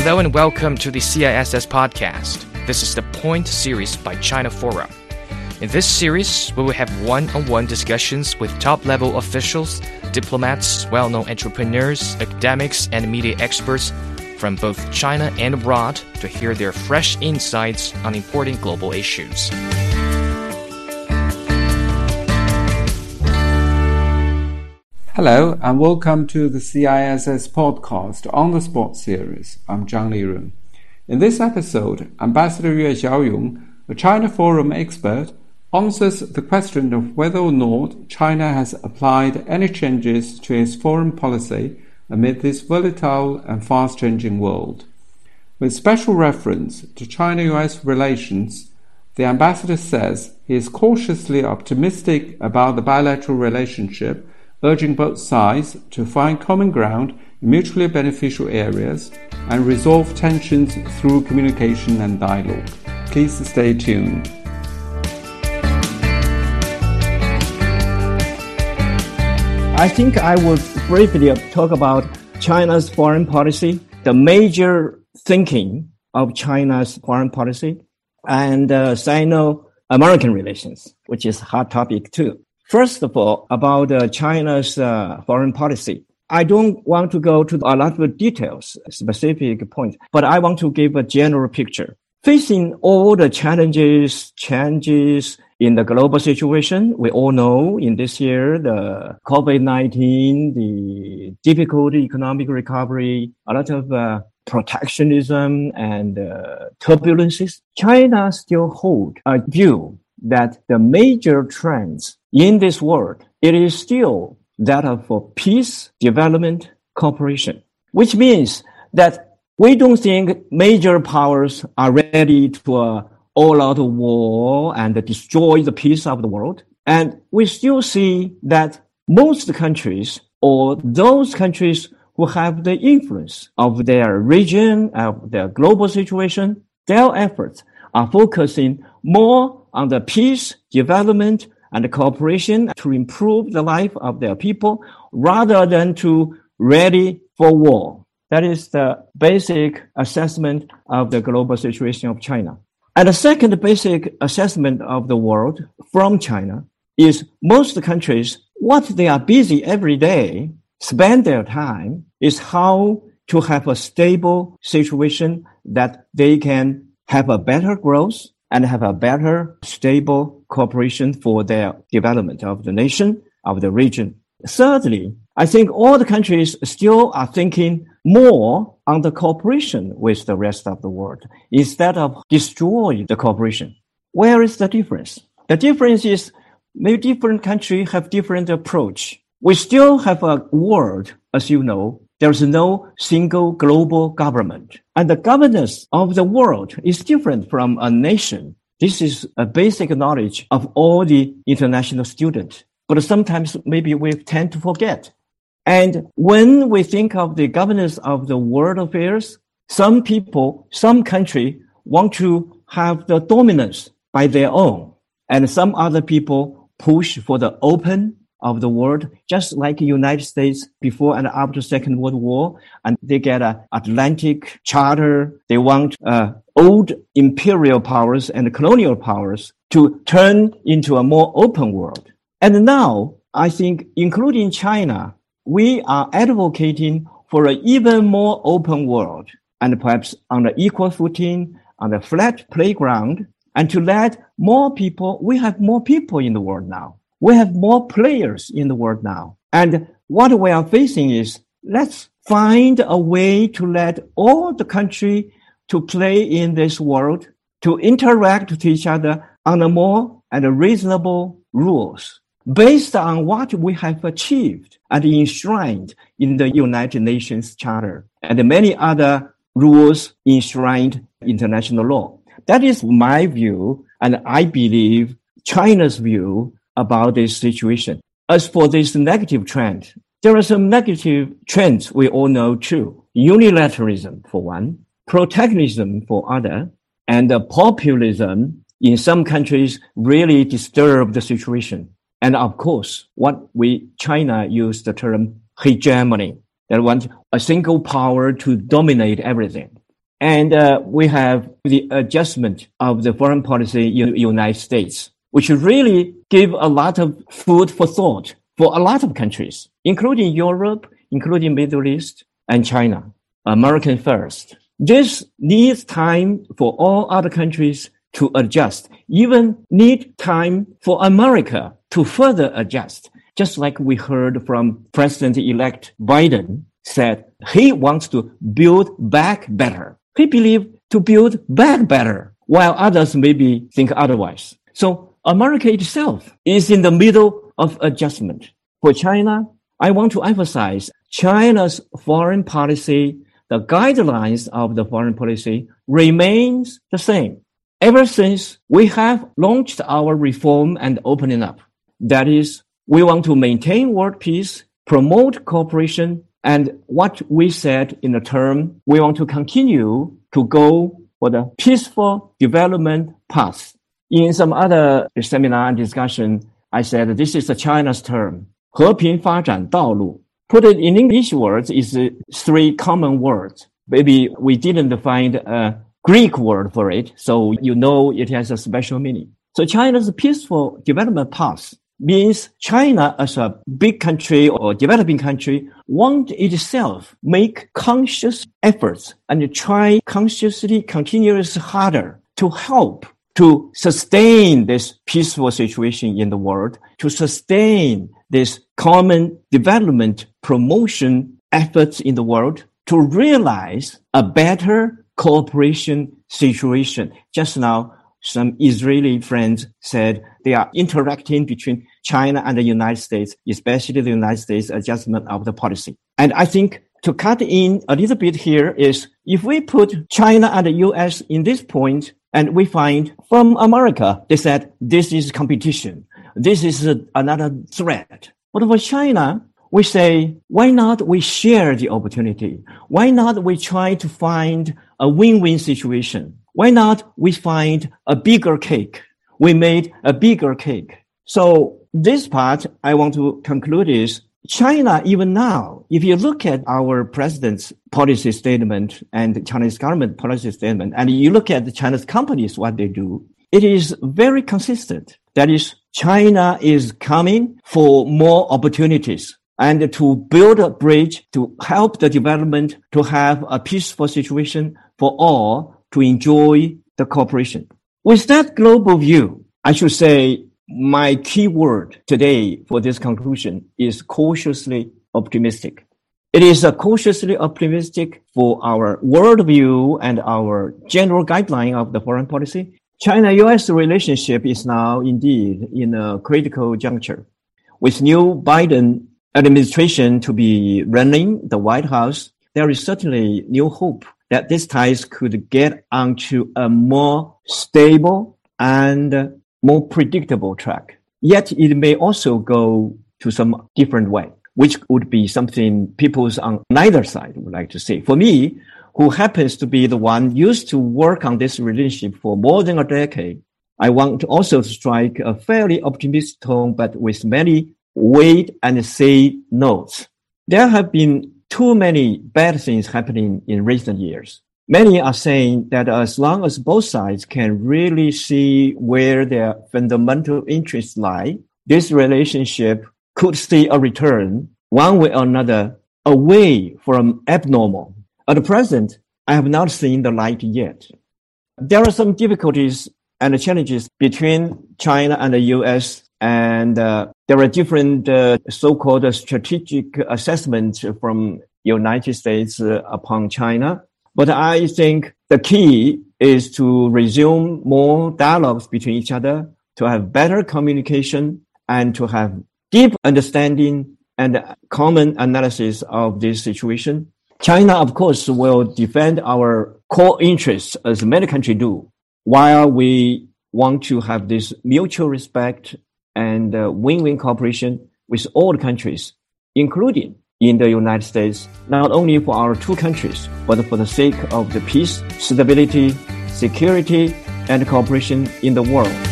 Hello and welcome to the CISS podcast. This is the Point series by China Forum. In this series, we will have one-on-one discussions with top-level officials, diplomats, well-known entrepreneurs, academics, and media experts from both China and abroad to hear their fresh insights on important global issues. Hello and welcome to the CISS podcast on the Spot series. I'm Zhang Lirun. In this episode, Ambassador Yue Xiaoyong, a China Forum expert, answers the question of whether or not China has applied any changes to its foreign policy amid this volatile and fast-changing world. With special reference to China-US relations, the ambassador says he is cautiously optimistic about the bilateral relationship, urging both sides to find common ground in mutually beneficial areas and resolve tensions through communication and dialogue. Please stay tuned. I think I will briefly talk about China's foreign policy, the major thinking of China's foreign policy, and Sino-American relations, which is a hot topic too. First of all, about China's foreign policy. I don't want to go to a lot of details, specific points, but I want to give a general picture. Facing all the changes in the global situation, we all know in this year, the COVID-19, the difficult economic recovery, a lot of protectionism and turbulences, China still holds a view that the major trends in this world, it is still that of peace, development, cooperation, which means that we don't think major powers are ready to all-out war and destroy the peace of the world. And we still see that most countries, or those countries who have the influence of their region, of their global situation, their efforts are focusing more on the peace, development, and cooperation to improve the life of their people rather than to ready for war. That is the basic assessment of the global situation of China. And the second basic assessment of the world from China is most countries, what they are busy every day, spend their time, is how to have a stable situation that they can have a better growth and have a better, stable cooperation for their development of the nation, of the region. Thirdly, I think all the countries still are thinking more on the cooperation with the rest of the world instead of destroy the cooperation. Where is the difference? The difference is maybe different countries have different approach. We still have a world, as you know, there's no single global government. And the governance of the world is different from a nation. This is a basic knowledge of all the international students. But sometimes maybe we tend to forget. And when we think of the governance of the world affairs, some people, some country want to have the dominance by their own. And some other people push for the open of the world, just like the United States before and after Second World War, and they get an Atlantic Charter. They want old imperial powers and colonial powers to turn into a more open world. And now, I think, including China, we are advocating for an even more open world and perhaps on an equal footing, on a flat playground, and to let more people, we have more people in the world now. We have more players in the world now. And what we are facing is, let's find a way to let all the country to play in this world, to interact with each other on a more and a reasonable rules based on what we have achieved and enshrined in the United Nations Charter and many other rules enshrined in international law. That is my view, and I believe China's view about this situation. As for this negative trend, there are some negative trends we all know too. Unilateralism for one, protectionism for other, and populism in some countries really disturb the situation. And of course, China used the term hegemony. They want a single power to dominate everything. And we have the adjustment of the foreign policy in the United States, which really give a lot of food for thought for a lot of countries, including Europe, including Middle East and China. American first. This needs time for all other countries to adjust, even need time for America to further adjust. Just like we heard from President-elect Biden said he wants to build back better. He believes to build back better, while others maybe think otherwise. So America itself is in the middle of adjustment. For China, I want to emphasize China's foreign policy, the guidelines of the foreign policy remains the same. Ever since we have launched our reform and opening up, that is, we want to maintain world peace, promote cooperation, and what we said in the term, we want to continue to go for the peaceful development path. In some other seminar and discussion, I said this is China's term, 和平发展道路. Put it in English words is 3 common words. Maybe we didn't find a Greek word for it, so you know it has a special meaning. So China's peaceful development path means China as a big country or developing country want itself make conscious efforts and try consciously, continuously harder to help to sustain this peaceful situation in the world, to sustain this common development promotion efforts in the world, to realize a better cooperation situation. Just now, some Israeli friends said they are interacting between China and the United States, especially the United States adjustment of the policy. And I think to cut in a little bit here is if we put China and the US in this point, and we find from America, they said this is competition. This is another threat. But for China, we say, why not we share the opportunity? Why not we try to find a win-win situation? Why not we find a bigger cake? We made a bigger cake. So this part I want to conclude is China, even now, if you look at our president's policy statement and the Chinese government policy statement, and you look at the Chinese companies, what they do, it is very consistent. That is, China is coming for more opportunities and to build a bridge to help the development to have a peaceful situation for all to enjoy the cooperation. With that global view, I should say my key word today for this conclusion is cautiously optimistic. It is cautiously optimistic for our worldview and our general guideline of the foreign policy. China-US relationship is now indeed in a critical juncture. With new Biden administration to be running the White House, there is certainly new hope that these ties could get onto a more stable and more predictable track. Yet it may also go to some different way, which would be something people on neither side would like to see. For me, who happens to be the one used to work on this relationship for more than a decade, I want to also strike a fairly optimistic tone, but with many wait and see notes. There have been too many bad things happening in recent years. Many are saying that as long as both sides can really see where their fundamental interests lie, this relationship could see a return one way or another away from abnormal. At present, I have not seen the light yet. There are some difficulties and challenges between China and the US, and there are different so-called strategic assessments from United States upon China. But I think the key is to resume more dialogues between each other, to have better communication, and to have deep understanding and common analysis of this situation. China, of course, will defend our core interests as many countries do, while we want to have this mutual respect and win-win cooperation with all countries, including in the United States, not only for our two countries, but for the sake of the peace, stability, security, and cooperation in the world.